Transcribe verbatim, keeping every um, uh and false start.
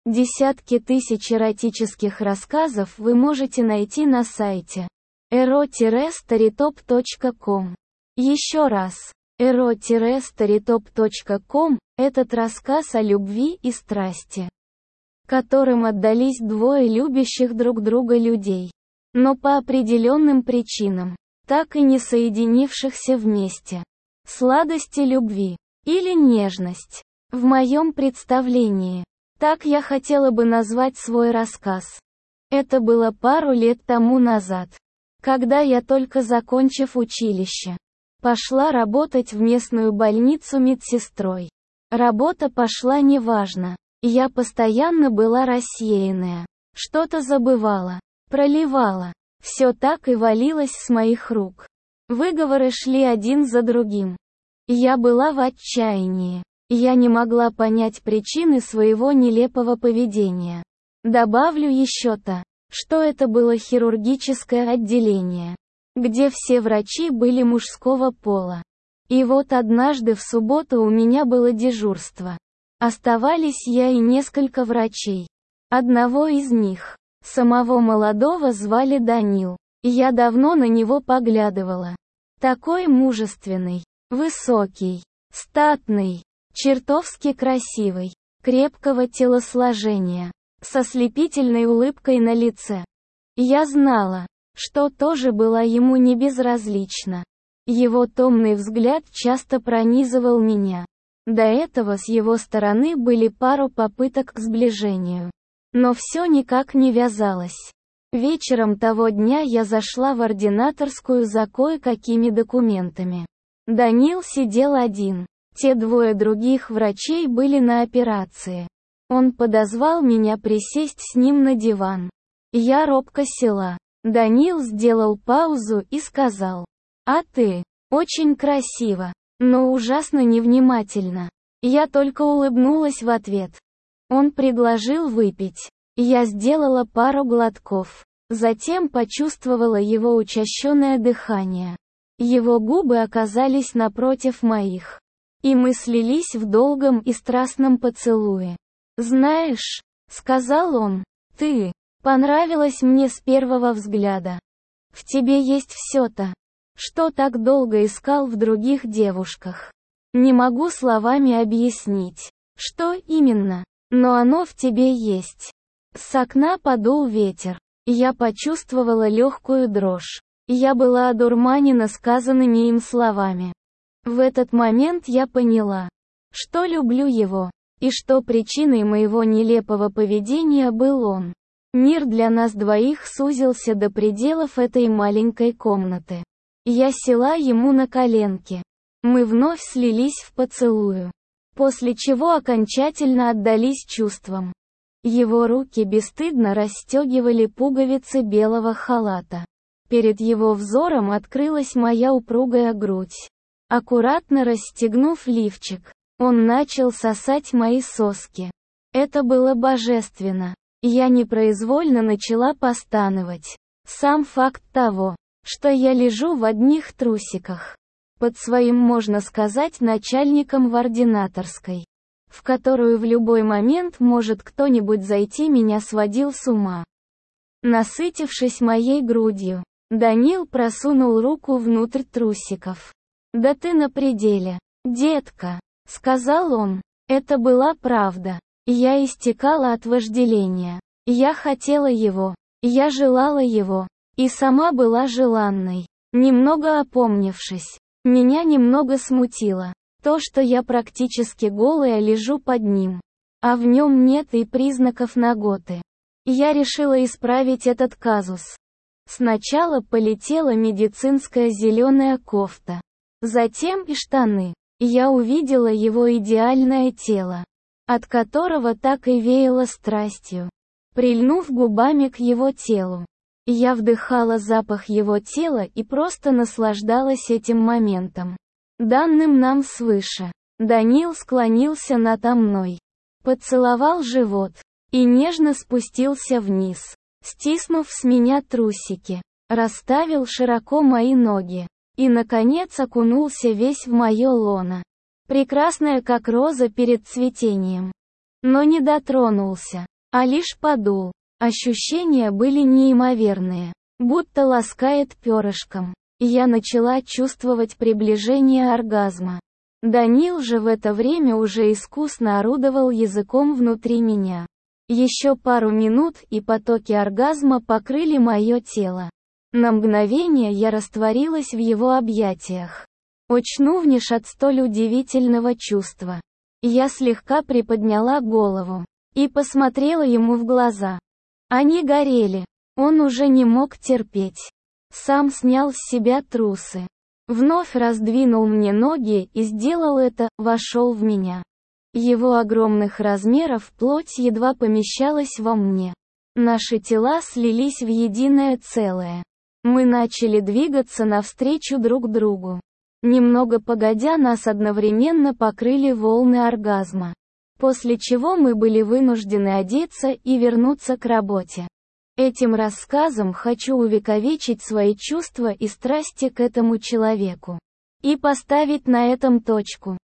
Десятки тысяч эротических рассказов вы можете найти на сайте эро старитоп точка ком. Еще раз, эро старитоп точка ком – этот рассказ о любви и страсти, которым отдались двое любящих друг друга людей, но по определенным причинам, так и не соединившихся вместе. Сладости любви, или нежность, в моем представлении. Так я хотела бы назвать свой рассказ. Это было пару лет тому назад, когда я, только закончив училище, пошла работать в местную больницу медсестрой. Работа пошла неважно. Я постоянно была рассеянная. Что-то забывала, проливала. Все так и валилось с моих рук. Выговоры шли один за другим. Я была в отчаянии. Я не могла понять причины своего нелепого поведения. Добавлю еще то, что это было хирургическое отделение, где все врачи были мужского пола. И вот однажды в субботу у меня было дежурство. Оставались я и несколько врачей. Одного из них, самого молодого, звали Данил. Я давно на него поглядывала. Такой мужественный, высокий, статный, чертовски красивый, крепкого телосложения, со слепительной улыбкой на лице. Я знала, что тоже была ему не безразлична. Его томный взгляд часто пронизывал меня. До этого с его стороны были пару попыток к сближению. Но все никак не вязалось. Вечером того дня я зашла в ординаторскую за кое-какими документами. Данил сидел один. Те двое других врачей были на операции. Он подозвал меня присесть с ним на диван. Я робко села. Данил сделал паузу и сказал: «А ты, очень красиво, но ужасно невнимательно». Я только улыбнулась в ответ. Он предложил выпить. Я сделала пару глотков. Затем почувствовала его учащенное дыхание. Его губы оказались напротив моих. И мы слились в долгом и страстном поцелуе. «Знаешь», — сказал он, — «ты понравилась мне с первого взгляда. В тебе есть все то, что так долго искал в других девушках. Не могу словами объяснить, что именно, но оно в тебе есть». С окна подул ветер. Я почувствовала легкую дрожь. Я была одурманена сказанными им словами. В этот момент я поняла, что люблю его, и что причиной моего нелепого поведения был он. Мир для нас двоих сузился до пределов этой маленькой комнаты. Я села ему на коленки. Мы вновь слились в поцелую, после чего окончательно отдались чувствам. Его руки бесстыдно расстегивали пуговицы белого халата. Перед его взором открылась моя упругая грудь. Аккуратно расстегнув лифчик, он начал сосать мои соски. Это было божественно. Я непроизвольно начала постановать. Сам факт того, что я лежу в одних трусиках, под своим, можно сказать, начальником в ординаторской, в которую в любой момент может кто-нибудь зайти, меня сводил с ума. Насытившись моей грудью, Данил просунул руку внутрь трусиков. «Да ты на пределе, детка», — сказал он. Это была правда. Я истекала от вожделения. Я хотела его. Я желала его. И сама была желанной. Немного опомнившись, меня немного смутило то, что я практически голая лежу под ним, а в нем нет и признаков наготы. Я решила исправить этот казус. Сначала полетела медицинская зеленая кофта. Затем и штаны. Я увидела его идеальное тело, от которого так и веяло страстью. Прильнув губами к его телу, я вдыхала запах его тела и просто наслаждалась этим моментом, данным нам свыше. Данил склонился надо мной, поцеловал живот и нежно спустился вниз, стиснув с меня трусики, расставил широко мои ноги. И, наконец, окунулся весь в мое лоно. Прекрасная как роза перед цветением. Но не дотронулся. а лишь подул. Ощущения были неимоверные, будто ласкает перышком. Я начала чувствовать приближение оргазма. Данил же в это время уже искусно орудовал языком внутри меня. Еще пару минут, и потоки оргазма покрыли мое тело. На мгновение я растворилась в его объятиях. Очнувшись от столь удивительного чувства, я слегка приподняла голову и посмотрела ему в глаза. Они горели. Он уже не мог терпеть. Сам снял с себя трусы. Вновь раздвинул мне ноги и сделал это, вошел в меня. Его огромных размеров плоть едва помещалась во мне. Наши тела слились в единое целое. Мы начали двигаться навстречу друг другу. Немного погодя, нас одновременно покрыли волны оргазма. После чего мы были вынуждены одеться и вернуться к работе. Этим рассказом хочу увековечить свои чувства и страсти к этому человеку. И поставить на этом точку.